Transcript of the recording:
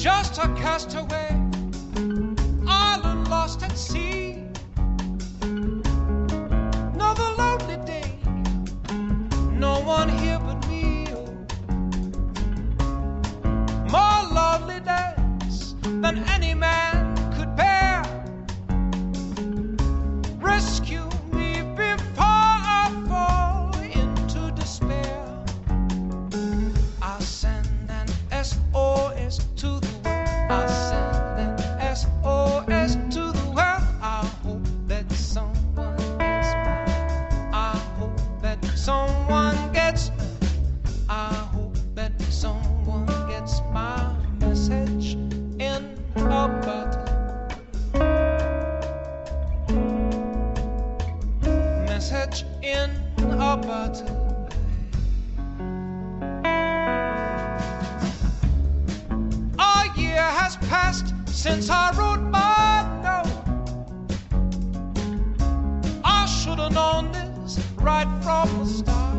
just a castaway, island lost at sea. Another lonely day, no one here but me. More lovely days than any man could bear. Rescue me before I fall into despair. I send an SOS to the world. I send an SOS to the world. I hope that someone gets me. I hope that someone gets me. I hope that someone gets my message in a bottle. Message in a bottle. A year has passed since I wrote my note. I should have known this right from the start.